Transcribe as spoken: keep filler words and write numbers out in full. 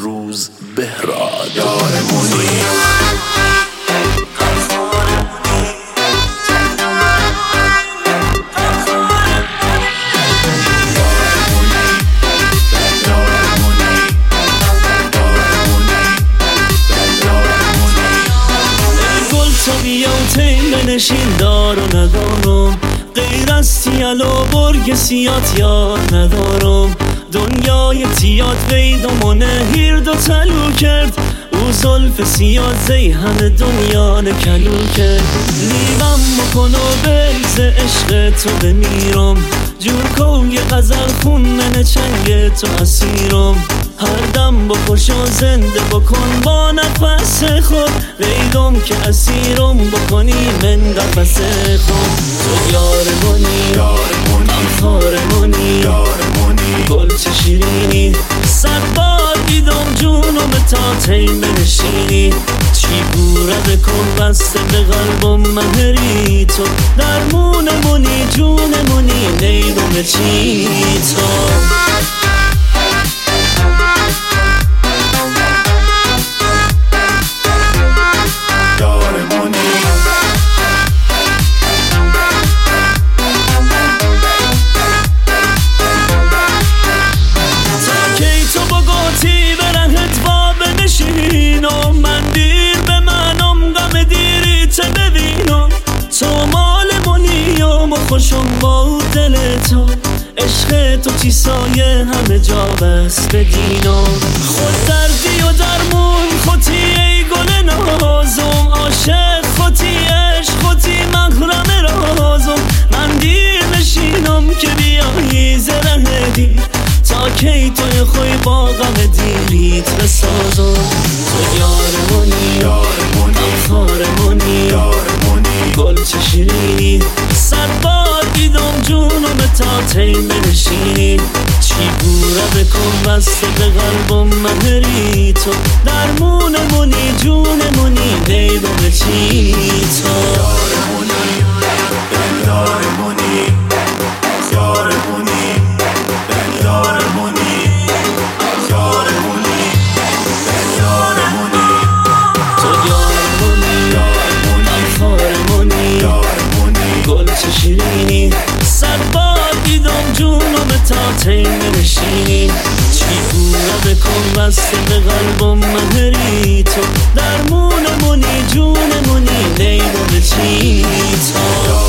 بهروز بهراد. یارمونی بنشین دار و ندارم، غیر از تیل و برگ سیات یاد ندارم. دنیای تیات بیدمونه هیرد و تلو کرد، او زلف سیات زی همه دنیا نکلو کرد. لیوم مکن و بریز عشق تو بمیرم، جور کن یه غزل خون من چنگ تو اسیرم. هر دم بکش و زنده بکن با نفس خود، ویدم که اسیرم بکنی من قفس خود. تو یارمونی خارمونی گل چه شیرینی، صد بار دیدم جونم تا تیم بنشینی. چی بوره بکن بسته به قلبم مهری تو، درمونمونی جونمونی نیدم چی تو. خوشم با دل تو، عشق تو چی سایه همه جا بس بدینم. خود دردی و درمون خودی ای گل نازم، عاشق خودی عشق خودی مغرم رازم. من دیر نشینم که بیایی زره دی، تا کی توی خوی با غم دیریت بسازم. تو یارمونی خارمونی گل چه شیرینی، صد بار دیدم جونم تا تیم بنشینی. چی بوره بکن بسته به قلبم مهری تو، درمونمونی جونمونی نیدم چی تو. یارمونی یارمونی یارمونی یارمونی یارمونی یارمونی تو یارمونی خارمونی گل چه شیرینی، صد بار دیدم جونم تا تیم نشینی. چی بوره بکن بسته به قلبم مهری تو، درمونمونی جونمونی نیدم چی تو.